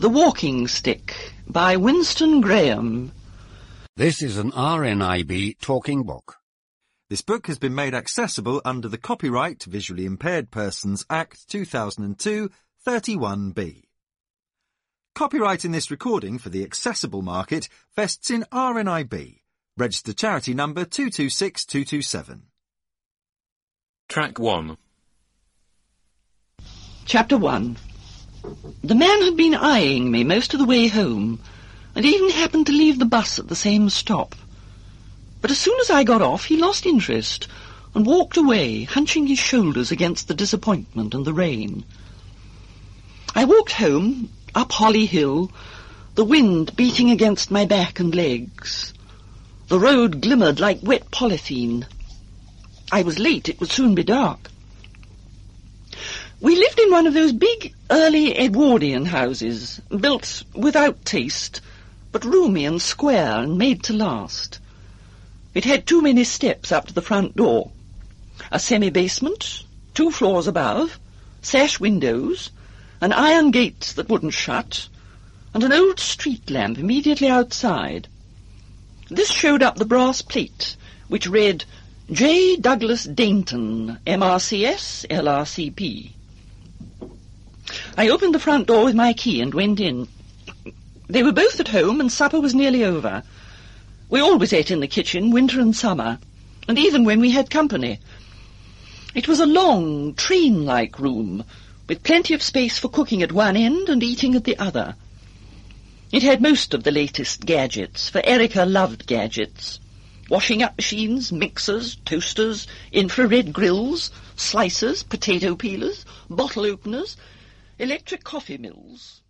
The Walking Stick by Winston Graham. This is an RNIB talking book. This book has been made accessible under the Copyright Visually Impaired Persons Act 2002 31B. Copyright in this recording for the accessible market vests in RNIB, registered charity number 226227. Track 1. Chapter 1. The man had been eyeing me most of the way home, and even happened to leave the bus at the same stop. But as soon as I got off, he lost interest and walked away, hunching his shoulders against the disappointment and the rain. I walked home, up Holly Hill, the wind beating against my back and legs. The road glimmered like wet polythene. I was late, it would soon be dark. We lived in one of those big, early Edwardian houses, built without taste, but roomy and square and made to last. It had too many steps up to the front door, a semi-basement, 2 floors above, sash windows, an iron gate that wouldn't shut, and an old street lamp immediately outside. This showed up the brass plate, which read, J. Douglas Dainton, MRCS, LRCP. I opened the front door with my key and went in. They were both at home, and supper was nearly over. We always ate in the kitchen, winter and summer, and even when we had company. It was a long, train-like room, with plenty of space for cooking at one end and eating at the other. It had most of the latest gadgets, for Erica loved gadgets. Washing-up machines, mixers, toasters, infrared grills, slicers, potato peelers, bottle openers, electric coffee mills.